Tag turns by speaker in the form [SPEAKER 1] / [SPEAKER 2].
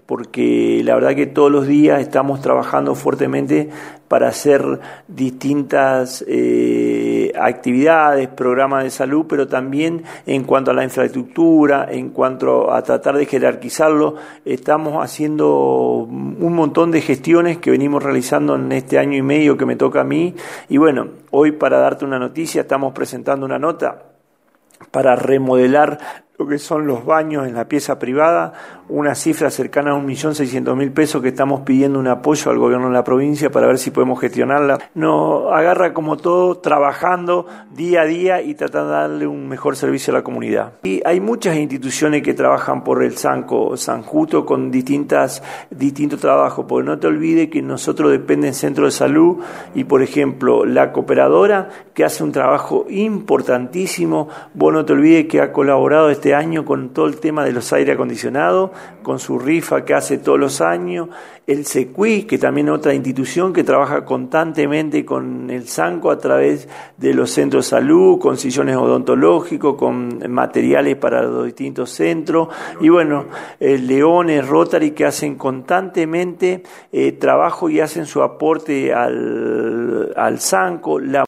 [SPEAKER 1] porque la verdad que todos los días estamos trabajando fuertemente para hacer distintas actividades, programas de salud, pero también en cuanto a la infraestructura, en cuanto a tratar de jerarquizarlo, estamos haciendo un montón de gestiones que venimos realizando en este año y medio que me toca a mí. Y bueno, hoy para darte una noticia, estamos presentando una nota para remodelar lo que son los baños en la pieza privada, una cifra cercana a 1.600.000 pesos que estamos pidiendo un apoyo al gobierno de la provincia para ver si podemos gestionarla. Nos agarra como todo, trabajando día a día y tratando de darle un mejor servicio a la comunidad. Y hay muchas instituciones que trabajan por el Sanco San Justo con distintos trabajos, porque no te olvides que nosotros dependen centros de salud y, por ejemplo, la cooperadora que hace un trabajo importantísimo. Vos no te olvides que ha colaborado este año con todo el tema de los aire acondicionados, con su rifa que hace todos los años, el SECUI, que también es otra institución que trabaja constantemente con el Sanco a través de los centros de salud, con sillones odontológicos, con materiales para los distintos centros, y bueno, Leones, Rotary, que hacen constantemente trabajo y hacen su aporte al Sanco.